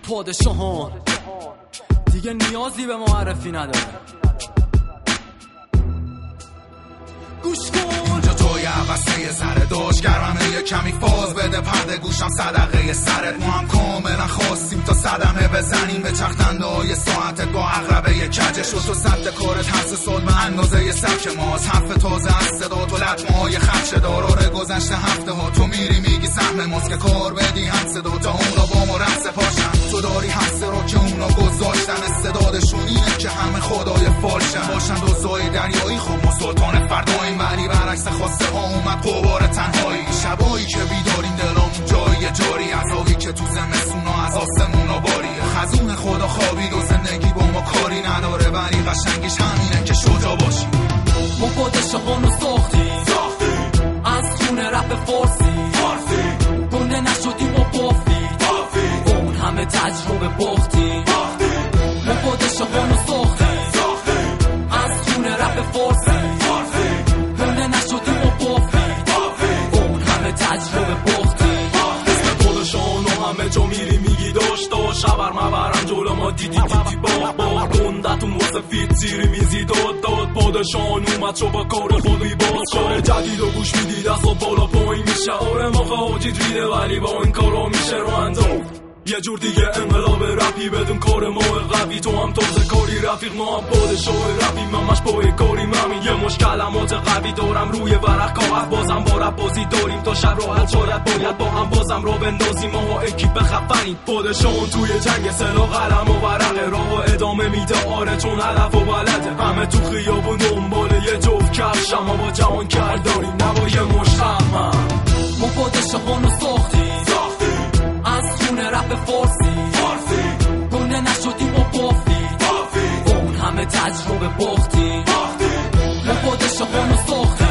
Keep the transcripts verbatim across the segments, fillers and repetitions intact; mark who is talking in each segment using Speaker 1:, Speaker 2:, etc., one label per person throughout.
Speaker 1: پادشاهان دیگه نیازی به معرفی نداره. گوش کن
Speaker 2: اینجا توی عوضه یه ذره دوش گرمه یه کمی فاز بده پرده گوشم صدقه سرت. ما هم کاملا خواستیم تا صدمه بزنیم به چختنده های ساعتت با عقربه یه کجش و تو سبت کارت هست سال به اندازه یه سبک ماست. حرف تازه از صدا تو لطمه های خدشه داراره گذشته هفته ها تو میری میگی سهم ماست که کار بدی هم صدا تا اونا با ما رفت پاشن. تو داری هست رو که اونا گذاشتن استعدادشون اینه که همه خدای فالشن باشن دوزای دریایی خب ما سلطان فرداییم ولی برعکس خواسته ها اومد قبار تنهایی. شبایی که بیداریم دلامون جایی جاری عذابی که تو زمستونا از آسمونا باری خزون خدا خوابید و زندگی با ما کاری نداره ولی قشنگیش همینه که شجاع باشی.
Speaker 1: ما پادشاهانو ساختیم از خونه رپ فارسی گنده نشدیم و بافید اون همه تجربه باختیم. ما پادشاهانو ساختیم از خونه رپ فارسی گنده نشدیم و بافید اون همه تجربه باختیم.
Speaker 3: اسم پادشاهانو همه جا میری میگی داشت داشت خبر مبرم جلو ما دیدی دیدی با با گندتون واسه فیت زیری میزی داد داد پادشاهان اومد شو با کار خودی باز کار جدید و گوش میدی دست و بالا پایین میشه آره موقع حاجید ریده ولی با این کارا میشه رو اندام یه جور دیگه انقلاب رپی بدون کار ما قوی تو هم تازه کاری رفیق ما هم پادشاه رپی ممش با کاری ممین یه مش کلمات قوی دارم روی ورق کاغذ بازم با رپ بازی داریم تا شب راحت شارت باید با هم بازم را بندازیم ما اکیپ خفنیم پادشاهان توی جنگ سلاح قلم و ورقه راه و ادامه میده آره چون علف و بلده همه تو خیابون دنبال یه جفت کفش اما با جهان کرد داریم نبا یه مش خمم.
Speaker 1: ما پادشاهانو ساختیم از خونه رپ فارسی گنده نشدیم و بافید اون همه تجربه باختیم. ما پادشاهانو ساختیم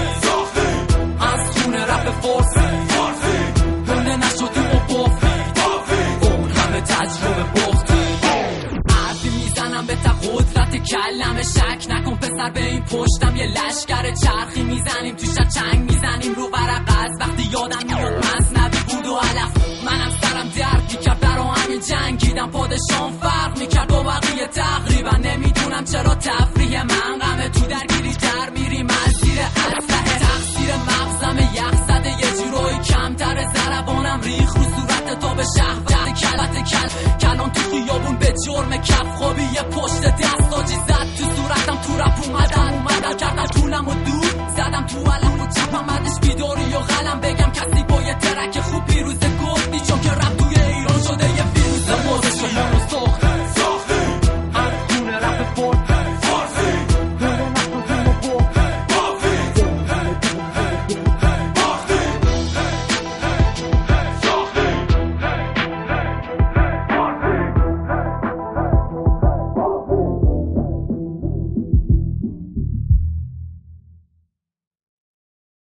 Speaker 1: از خونه رپ فارسی گنده نشدیم و بافید اون همه تجربه باختیم. حرفی میزنم به تا قدرت کلمه شک نکن پسر به این پشتم یه لشکر چرخی میزنیم توش چنگ میزنیم رو ورق از وقتی یادم میاد مصنوی بود و علف منم سرم درد میکرد برا همین جنگیدم پادشاهم فرق میکرد با بقیه تقریبا نمیدونم چرا تفریح من غمه تو درگیری در میریم از زیر اسلحه تقصیر مغزم یخ زده یه جورایی کمتر ضربانم ریخ رو صورت تا به شهوت کلت کل کلان تو خیابون به جرم کف خوابی یه پشت